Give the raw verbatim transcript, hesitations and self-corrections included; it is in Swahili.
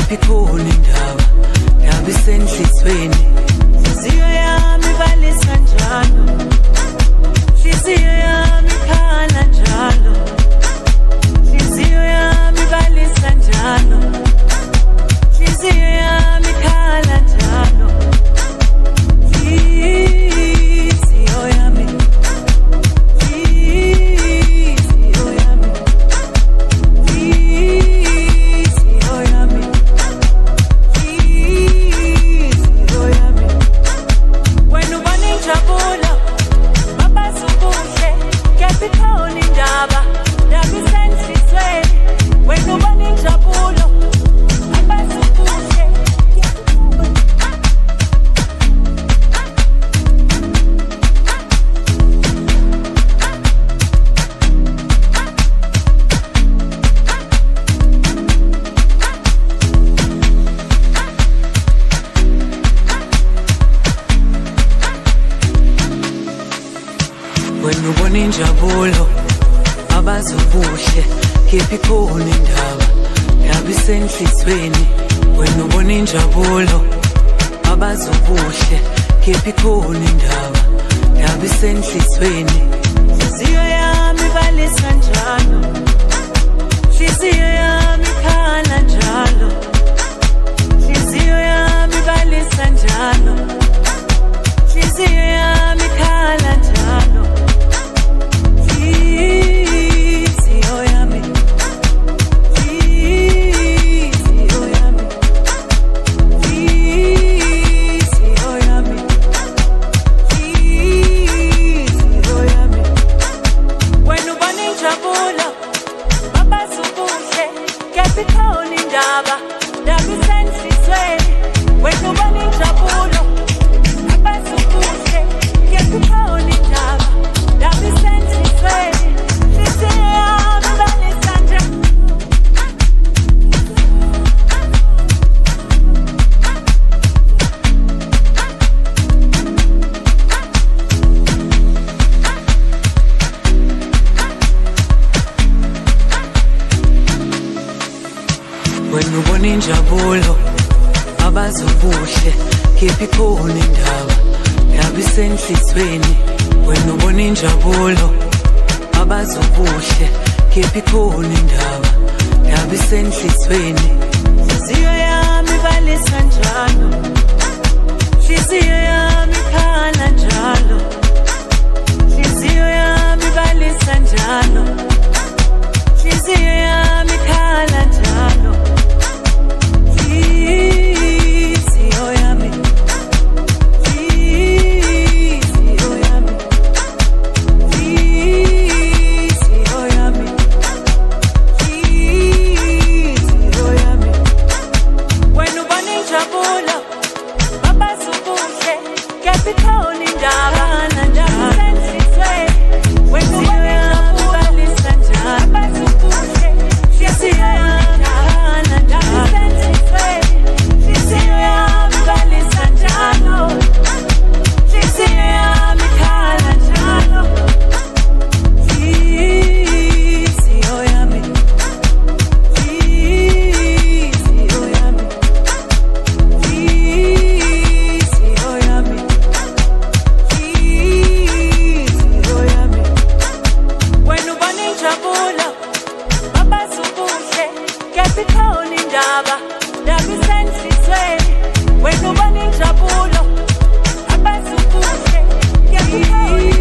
kepha ikhona indaba, ndaba isenhlizweni. Inhliziyo yami ibalisa njalo, inhliziyo yami ikhala njalo, inhliziyo yami ibalisa njalo, inhliziyo yami ikhala njalo. Inhliziyo yami, inhliziyo yami, inhliziyo yami, inhliziyo yami. Wena ubona injabulo, mabazi ubuhle, kepha ikhona indaba, ndaba isenhlizweni. Wena ubona injabulo, mabazi ubuhle. Wena ubona injabulo, mabazi ubuhle, kepha ikhona indaba, ndaba isenhlizweni. Wena ubona injabulo, mabazi ubuhle, kepha ikhona indaba, ndaba isenhlizweni. Inhliziyo yami ibalisa njalo, inhliziyo yami ikhala njalo, inhliziyo yami ibalisa njalo, inhliziyo yami ikhala njalo. Inhliziyo yami, inhliziyo yami, inhliziyo yami, inhliziyo yami. Wena ubona injabulo, mabazi ubuhle, kepha ikhona indaba, ndaba isenhlizweni. Wena ubona injabulo, mabazi ubuhle, kepha ikhona indaba, ndaba isenhlizweni. Inhliziyo yami ibalisa njalo. Wena ubona injabulo, mabazi ubuhle, kepha ikhona indaba, ndaba isenhlizweni. Wena ubona injabulo, mabazi ubuhle, kepha ikhona indaba, ndaba isenhlizweni. Inhliziyo yami ibalisa njalo, inhliziyo yami ikhala njalo, inhliziyo yami ibalisa njalo, inhliziyo yami ikhala njalo. Inhliziyo yami, inhliziyo yami, inhliziyo yami, inhliziyo yami. Wena ubona injabulo, mabazi ubuhle, kepha ikhona indaba, ndaba isenhlizweni. Wena ubona injabulo, ibalisa njalo, mabazi ubuhle, inhliziyo yami ikhala njalo, inhliziyo yami ibalisa njalo, inhliziyo yami ikhala njalo. Inhliziyo yami, inhliziyo yami, inhliziyo yami, inhliziyo yami. Wena ubona injabulo, mabazi ubuhle, kepha ikhona indaba, ndaba isenhlizweni. Wena ubona injabulo, mabazi ubuhle, kepha ikhona